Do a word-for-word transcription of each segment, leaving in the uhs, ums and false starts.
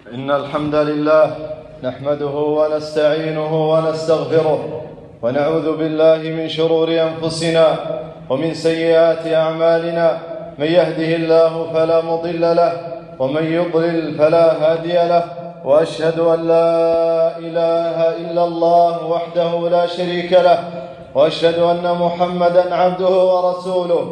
إن الحمد لله نحمده ونستعينه ونستغفره ونعوذ بالله من شرور أنفسنا ومن سيئات أعمالنا. من يهده الله فلا مضل له ومن يضلل فلا هادي له، وأشهد أن لا إله إلا الله وحده لا شريك له، وأشهد أن محمدًا عبده ورسوله.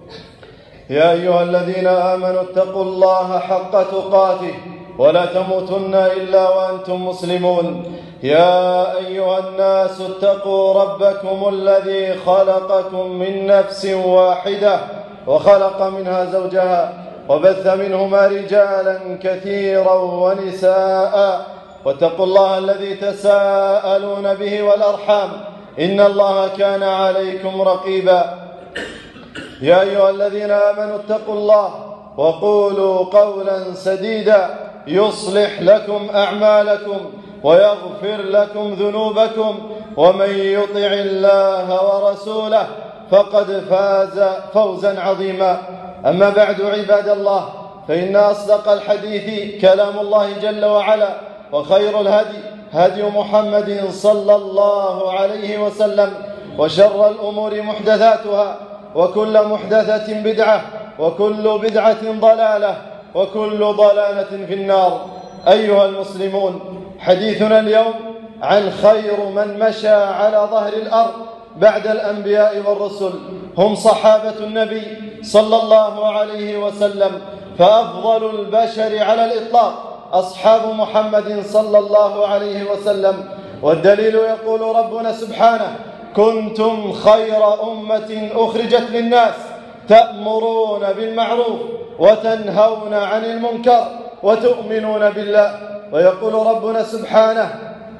يا أيها الذين آمنوا اتقوا الله حق تقاته ولا تموتن إلا وأنتم مسلمون. يا أيها الناس اتقوا ربكم الذي خلقكم من نفس واحدة وخلق منها زوجها وبث منهما رجالا كثيرا ونساء، واتقوا الله الذي تساءلون به والأرحام إن الله كان عليكم رقيبا. يا أيها الذين آمنوا اتقوا الله وقولوا قولا سديدا يصلح لكم أعمالكم ويغفر لكم ذنوبكم، ومن يطع الله ورسوله فقد فاز فوزا عظيما. أما بعد، عباد الله، فإن أصدق الحديث كلام الله جل وعلا، وخير الهدي هدي محمد صلى الله عليه وسلم، وشر الأمور محدثاتها، وكل محدثة بدعة، وكل بدعة ضلالة، وكل ضلالة في النار. أيها المسلمون، حديثنا اليوم عن خير من مشى على ظهر الأرض بعد الأنبياء والرسل، هم صحابة النبي صلى الله عليه وسلم، فأفضل البشر على الإطلاق أصحاب محمد صلى الله عليه وسلم. والدليل يقول ربنا سبحانه: كنتم خير أمة أخرجت للناس تأمرون بالمعروف وتنهون عن المنكر وتؤمنون بالله. ويقول ربنا سبحانه: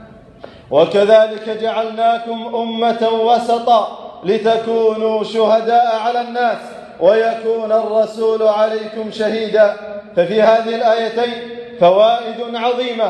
وكذلك جعلناكم أمة وسطا لتكونوا شهداء على الناس ويكون الرسول عليكم شهيدا. ففي هذه الآيتين فوائد عظيمة،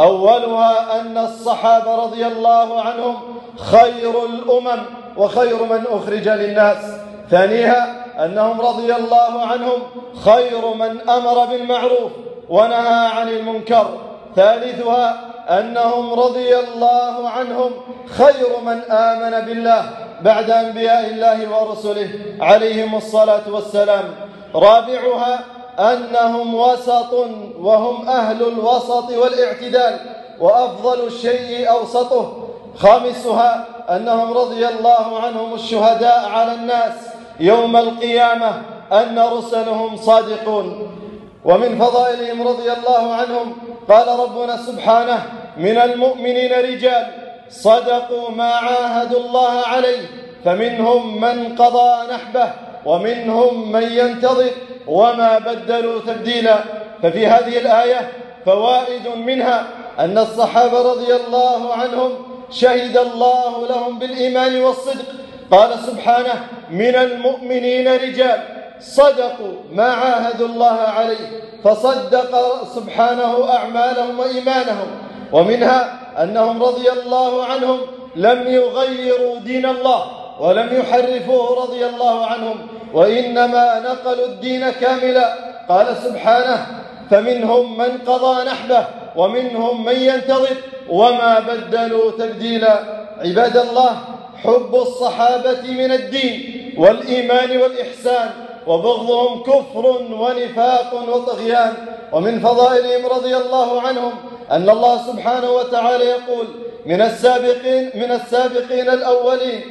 أولها أن الصحابة رضي الله عنهم خير الأمم وخير من أخرج للناس. ثانيها أنهم رضي الله عنهم خير من أمر بالمعروف ونهى عن المنكر. ثالثها أنهم رضي الله عنهم خير من آمن بالله بعد أنبياء الله ورسله عليهم الصلاة والسلام. رابعها أنهم وسط وهم أهل الوسط والاعتدال، وأفضل الشيء أوسطه. خامسها أنهم رضي الله عنهم الشهداء على الناس يوم القيامة، أن رسلهم صادقون. ومن فضائلهم رضي الله عنهم قال ربنا سبحانه: من المؤمنين رجال صدقوا ما عاهدوا الله عليه فمنهم من قضى نحبه ومنهم من ينتظر وما بدلوا تبديلا. ففي هذه الآية فوائد، منها أن الصحابة رضي الله عنهم شهد الله لهم بالإيمان والصدق. قال سبحانه: من المؤمنين رجال صدقوا ما عاهدوا الله عليه، فصدق سبحانه أعمالهم وإيمانهم. ومنها أنهم رضي الله عنهم لم يغيروا دين الله ولم يحرفوه رضي الله عنهم، وإنما نقلوا الدين كاملا. قال سبحانه: فمنهم من قضى نحبه ومنهم من ينتظر وما بدلوا تبديلا. عباد الله، حب الصحابة من الدين والإيمان والإحسان، وبغضهم كفر ونفاق وطغيان. ومن فضائلهم رضي الله عنهم أن الله سبحانه وتعالى يقول: من السابقين من السابقين الأولين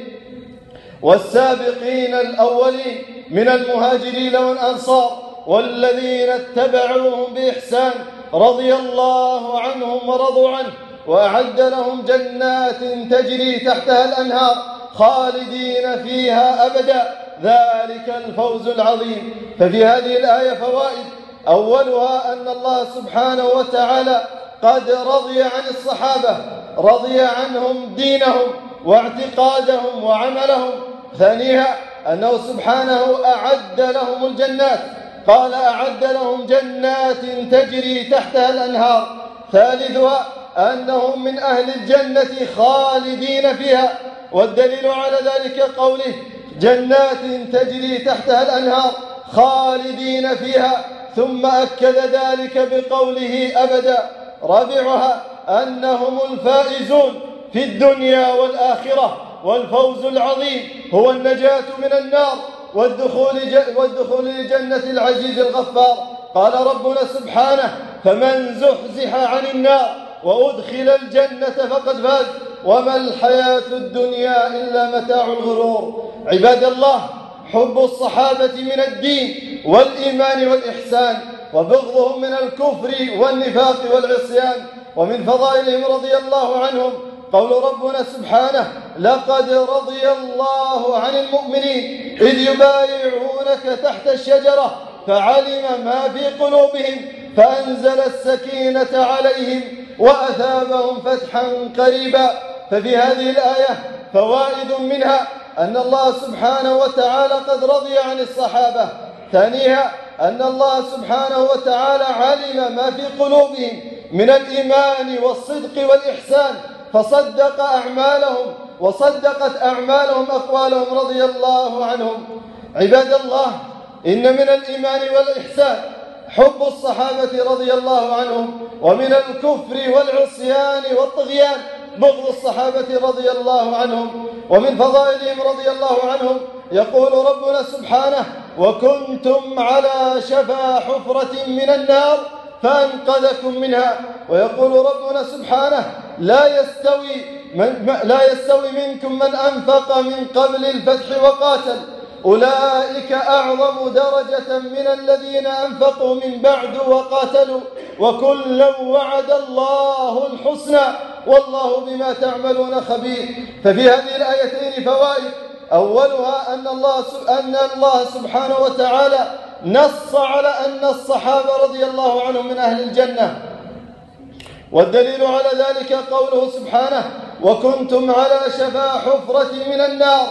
والسابقين الأولين من المهاجرين والأنصار والذين اتبعوهم بإحسان رضي الله عنهم ورضوا عنه، وأعد لهم جنات تجري تحتها الأنهار خالدين فيها أبدا، ذلك الفوز العظيم. ففي هذه الآية فوائد، أولها أن الله سبحانه وتعالى قد رضي عن الصحابة، رضي عنهم دينهم واعتقادهم وعملهم. ثانيها أنه سبحانه أعد لهم الجنات، قال: أعد لهم جنات تجري تحتها الأنهار. ثالثها أنهم من أهل الجنة خالدين فيها، والدليل على ذلك قوله: جنات تجري تحتها الأنهار خالدين فيها، ثم أكد ذلك بقوله أبدا. رابعها أنهم الفائزون في الدنيا والآخرة، والفوز العظيم هو النجاة من النار والدخول, والدخول لجنة العزيز الغفار. قال ربنا سبحانه: فمن زحزح عن النار وأدخل الجنة فقد فاز وما الحياة الدنيا إلا متاع الغرور. عباد الله، حب الصحابة من الدين والإيمان والإحسان، وبغضهم من الكفر والنفاق والعصيان. ومن فضائلهم رضي الله عنهم قول ربنا سبحانه: لقد رضي الله عن المؤمنين إذ يبايعونك تحت الشجرة فعلم ما في قلوبهم فأنزل السكينة عليهم وأثابهم فتحا قريبا. ففي هذه الآية فوائد، منها أن الله سبحانه وتعالى قد رضي عن الصحابة. ثانيها أن الله سبحانه وتعالى علم ما في قلوبهم من الإيمان والصدق والإحسان فصدق أعمالهم وصدقت أعمالهم أقوالهم رضي الله عنهم. عباد الله، إن من الإيمان والإحسان حب الصحابة رضي الله عنهم، ومن الكفر والعصيان والطغيان بغض الصحابة رضي الله عنهم. ومن فضائلهم رضي الله عنهم يقول ربنا سبحانه: وكنتم على شفا حفرة من النار فأنقذكم منها. ويقول ربنا سبحانه: لا يستوي من لا يستوي منكم من أنفق من قبل الفتح وقاتل أولئك أعظم درجة من الذين أنفقوا من بعد وقاتلوا وكلا وعد الله الحسنى والله بما تعملون خبير. ففي هذه الآيتين فوائد. أولها أن الله أن الله سبحانه وتعالى نص على أن الصحابة رضي الله عنهم من أهل الجنة، والدليل على ذلك قوله سبحانه: وكنتم على شفا حفرة من النار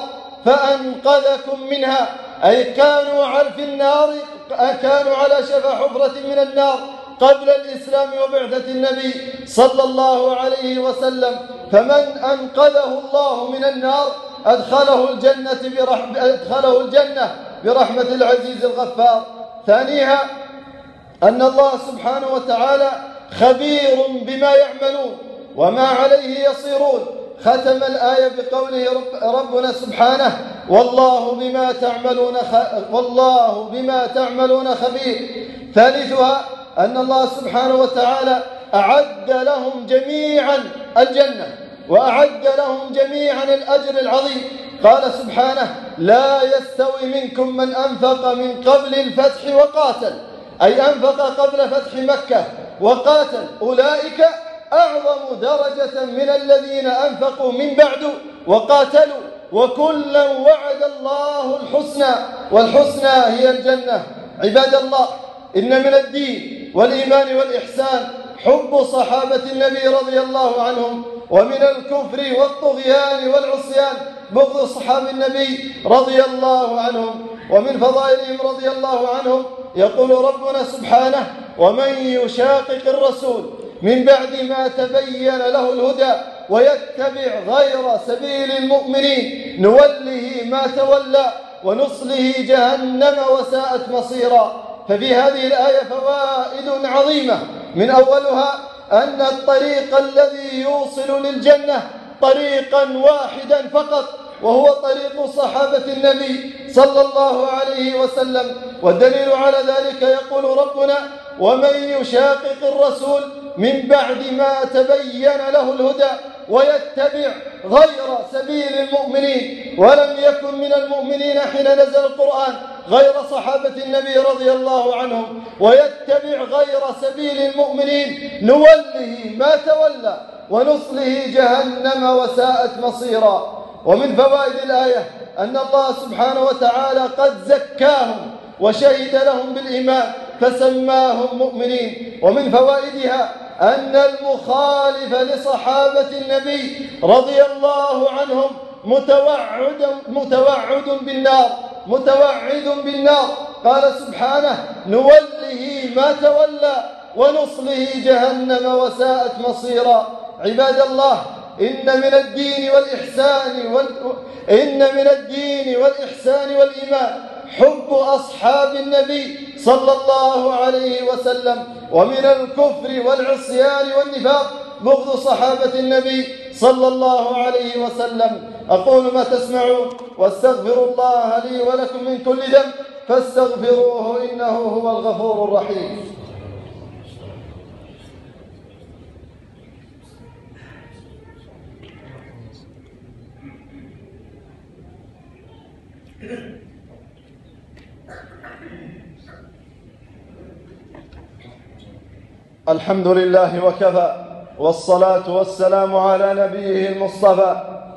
فأنقذكم منها، أي كانوا في النار كانوا على شفا حفرة من النار قبل الإسلام وبعثة النبي صلى الله عليه وسلم، فمن أنقذه الله من النار أدخله الجنة برحمة أدخله الجنة برحمة العزيز الغفار. ثانيها أن الله سبحانه وتعالى خبير بما يعملون وما عليه يصيرون. ختم الآية بقوله رب ربنا سبحانه: والله بما تعملون خ... والله بما تعملون خبير. ثالثها أن الله سبحانه وتعالى أعد لهم جميعا الجنة وأعد لهم جميعا الأجر العظيم. قال سبحانه: لا يستوي منكم من أنفق من قبل الفتح وقاتل، أي أنفق قبل فتح مكة وقاتل، أولئك أعظم درجة من الذين أنفقوا من بعد وقاتلوا وكلا وعد الله الحسنى، والحسنى هي الجنة. عباد الله، إن من الدين والإيمان والإحسان حب صحابة النبي رضي الله عنهم، ومن الكفر والطغيان والعصيان بغض صحابة النبي رضي الله عنهم. ومن فضائلهم رضي الله عنهم يقول ربنا سبحانه: ومن يشاقق الرسول من بعد ما تبين له الهدى ويتبع غير سبيل المؤمنين نوله ما تولى ونصله جهنم وساءت مصيرا. ففي هذه الآية فوائد عظيمة، من أولها أن الطريق الذي يوصل للجنة طريقا واحدا فقط، وهو طريق صحابة النبي صلى الله عليه وسلم. والدليل على ذلك يقول ربنا: ومن يشاقق الرسول من بعد ما تبين له الهدى ويتبع غير سبيل المؤمنين. ولم يكن من المؤمنين حين نزل القرآن غير صحابة النبي رضي الله عنهم. ويتبع غير سبيل المؤمنين نوله ما تولى ونصله جهنم وساءت مصيرا. ومن فوائد الآية أن الله سبحانه وتعالى قد زكاهم وشهد لهم بالإيمان فسماهم مؤمنين. ومن فوائدها أن المخالف لصحابة النبي رضي الله عنهم متوعد متوعد بالنار متوعد بالنار. قال سبحانه: نوله ما تولى ونصله جهنم وساءت مصيرا. عباد الله، إن من الدين والإحسان وال... إن من الدين والإحسان والإيمان حب أصحاب النبي صلى الله عليه وسلم. ومن الكفر والعصيان والنفاق بغض صحابة النبي صلى الله عليه وسلم. أقول ما تسمعون واستغفر الله لي ولكم من كل ذنب فاستغفروه إنه هو الغفور الرحيم. الحمد لله وكفى، والصلاة والسلام على نبيه المصطفى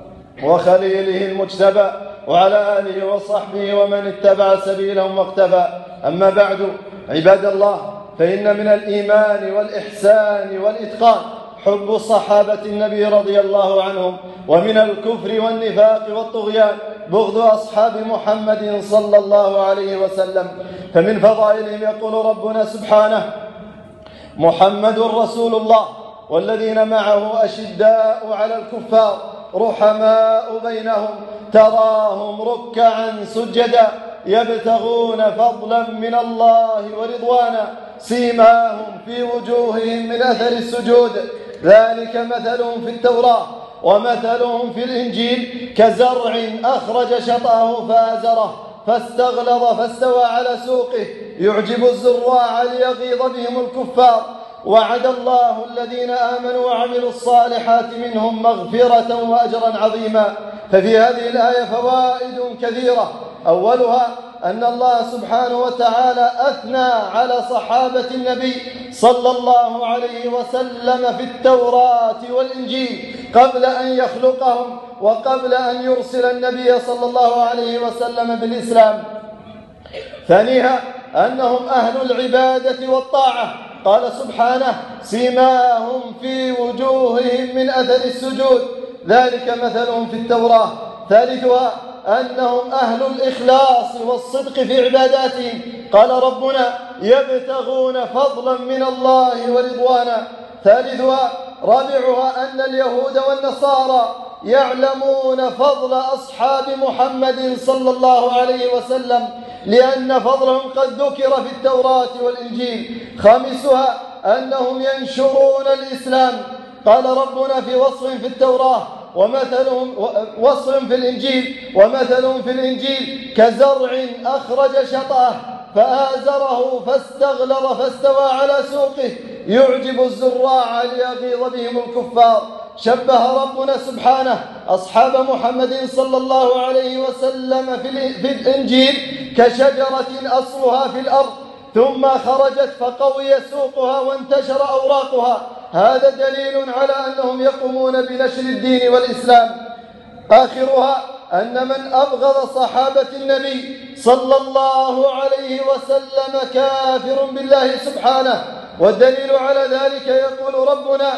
وخليله المجتبى وعلى آله وصحبه ومن اتبع سبيلهم واقتفى. أما بعد، عباد الله، فإن من الإيمان والإحسان والإتقان حب صحابة النبي رضي الله عنهم، ومن الكفر والنفاق والطغيان بغض أصحاب محمد صلى الله عليه وسلم. فمن فضائلهم يقول ربنا سبحانه: محمد رسول الله والذين معه أشداء على الكفار رحماء بينهم تراهم ركعا سجدا يبتغون فضلا من الله ورضوانا سيماهم في وجوههم من أثر السجود ذلك مثلهم في التوراة ومثلهم في الإنجيل كزرع أخرج شطأه فآزره فاستغلظ فاستوى على سوقه يعجب الزراع ليغيظ بهم الكفار. وعد الله الذين آمنوا وعملوا الصالحات منهم مغفرة وأجرا عظيما. ففي هذه الآية فوائد كثيرة، أولها أن الله سبحانه وتعالى أثنى على صحابة النبي صلى الله عليه وسلم في التوراة والإنجيل قبل أن يخلقهم وقبل أن يرسل النبي صلى الله عليه وسلم بالإسلام. ثانيها أنهم أهل العبادة والطاعة، قال سبحانه: سيماهم في وجوههم من أثر السجود ذلك مثلهم في التوراة. ثالثها أنهم أهل الإخلاص والصدق في عباداتهم، قال ربنا: يبتغون فضلا من الله ورضوانا. ثالثها رابعها أن اليهود والنصارى يعلمون فضل أصحاب محمد صلى الله عليه وسلم لأن فضلهم قد ذكر في التوراة والإنجيل. خامسها أنهم ينشرون الإسلام، قال ربنا في وصف في التوراة ومثلهم وصف في الإنجيل ومثلهم في الإنجيل كزرع أخرج شطأه فآزره فاستغلظ فاستوى على سوقه يعجب الزراع ليغيظ بهم الكفار. شبه ربنا سبحانه أصحاب محمد صلى الله عليه وسلم في الإنجيل كشجرة أصلها في الأرض ثم خرجت فقوي سوقها وانتشر أوراقها. هذا دليل على أنهم يقومون بنشر الدين والإسلام. آخرها أن من أبغض صحابة النبي صلى الله عليه وسلم كافر بالله سبحانه، والدليل على ذلك يقول ربنا: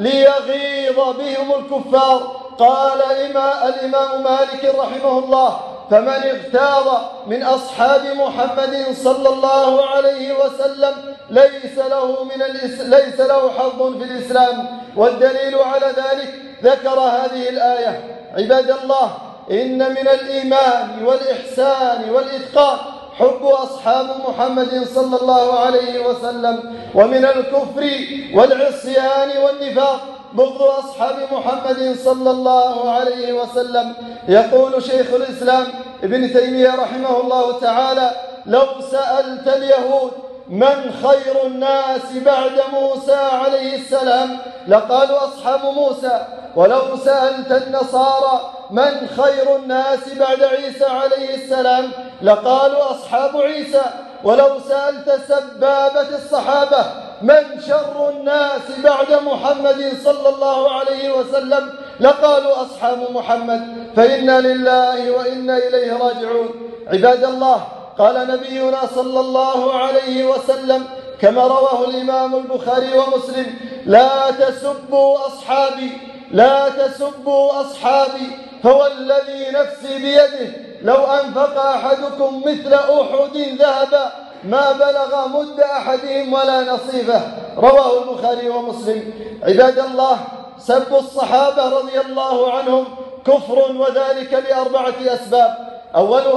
ليغيظ بهم الكفار. قال الإمام مالك رحمه الله: فمن اغتاظ من أصحاب محمد صلى الله عليه وسلم ليس له من الإس... ليس له حظ في الإسلام. والدليل على ذلك ذكر هذه الآية. عباد الله، إن من الإيمان والإحسان والإتقان حب أصحاب محمد صلى الله عليه وسلم، ومن الكفر والعصيان والنفاق بغض أصحاب محمد صلى الله عليه وسلم. يقول شيخ الإسلام ابن تيمية رحمه الله تعالى: لو سألت اليهود من خير الناس بعد موسى عليه السلام لقالوا أصحاب موسى، ولو سألت النصارى من خير الناس بعد عيسى عليه السلام لقالوا أصحاب عيسى، ولو سألت سبابة الصحابة من شر الناس بعد محمد صلى الله عليه وسلم لقالوا أصحاب محمد. فإنا لله وإنا إليه راجعون. عباد الله، قال نبينا صلى الله عليه وسلم كما رواه الإمام البخاري ومسلم: لا تسبوا أصحابي لا تسبوا أصحابي فوالذي نفسي بيده لو أنفق أحدكم مثل أحد ذهبا ما بلغ مد أحدهم ولا نصيفه. رواه البخاري ومسلم. عباد الله، سب الصحابة رضي الله عنهم كفر، وذلك لأربعة أسباب. أولها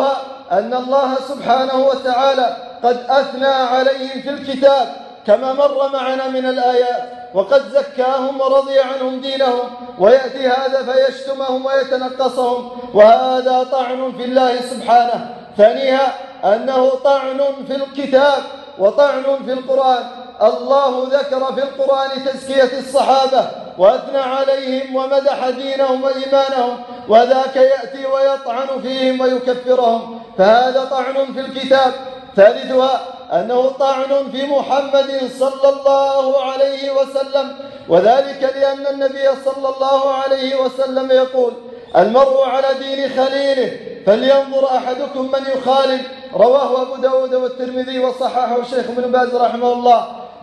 أن الله سبحانه وتعالى قد أثنى عليهم في الكتاب كما مر معنا من الآيات، وقد زكاهم ورضي عنهم دينهم، ويأتي هذا فيشتمهم ويتنقصهم، وهذا طعن في الله سبحانه. ثانيها أنه طعن في الكتاب وطعن في القرآن. الله ذكر في القرآن تزكية الصحابة وأثنى عليهم ومدح دينهم وإيمانهم، وذاك يأتي ويطعن فيهم ويكفرهم، فهذا طعن في الكتاب. ثالثها أنه طعن في محمد صلى الله عليه وسلم، وذلك لأن النبي صلى الله عليه وسلم يقول: المرء على دين خليله فلينظر أحدكم من يخالل. رواه أبو داود والترمذي وصححه الشيخ ابن باز رحمه الله.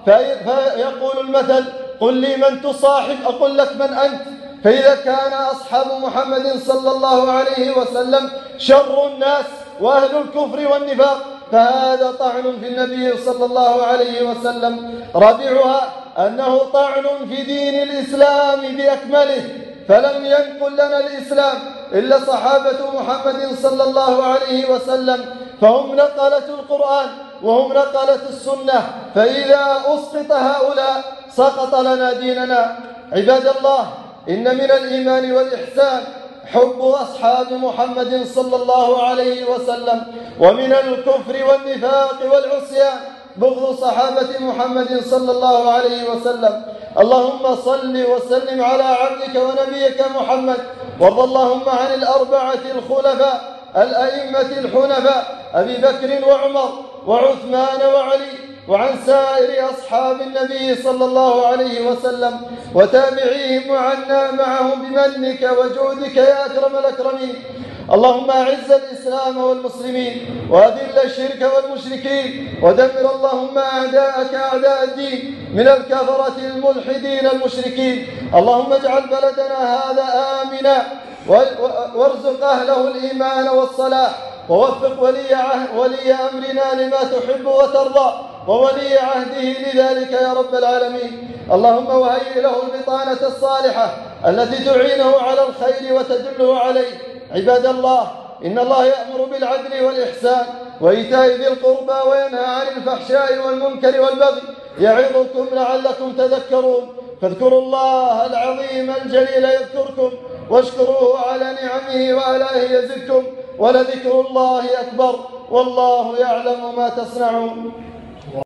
فيقول المثل: قل لي من تصاحب أقول لك من أنت. فإذا كان أصحاب محمد صلى الله عليه وسلم شر الناس وأهل الكفر والنفاق، فهذا طعن في النبي صلى الله عليه وسلم. رابعها أنه طعن في دين الإسلام بأكمله، فلم ينقل لنا الإسلام إلا صحابة محمد صلى الله عليه وسلم، فهم نقلة القرآن وهم نقلة السنة، فإذا أسقط هؤلاء سقط لنا ديننا. عباد الله، إن من الإيمان والإحسان حب أصحاب محمد صلى الله عليه وسلم، ومن الكفر والنفاق والعصيان بغض صحابة محمد صلى الله عليه وسلم. اللهم صل وسلم على عبدك ونبيك محمد، وارض اللهم عن الأربعة الخلفاء الأئمة الحنفاء أبي بكر وعمر وعثمان وعلي، وعن سائر أصحاب النبي صلى الله عليه وسلم وتابعيهم، وعنا معهم بمنك وجودك يا أكرم الأكرمين. اللهم أعز الإسلام والمسلمين وأذل الشرك والمشركين، ودمر اللهم أعداءك أعداء الدين من الكفرة الملحدين المشركين. اللهم اجعل بلدنا هذا آمنا، وارزق أهله الإيمان والصلاح، ووفق ولي, عهد ولي أمرنا لما تحب وترضى، وولي عهده لذلك يا رب العالمين. اللهم وهيئ له البطانة الصالحة التي تعينه على الخير وتدله عليه. عباد الله، إن الله يأمر بالعدل والإحسان وإيتاء ذي القربى وينهى عن الفحشاء والمنكر والبغي، يعظكم لعلكم تذكرون. فاذكروا الله العظيم الجليل يذكركم، واشكروه على نعمه وآلائه يزدكم، ولذكر الله أكبر، والله يعلم ما تصنعون.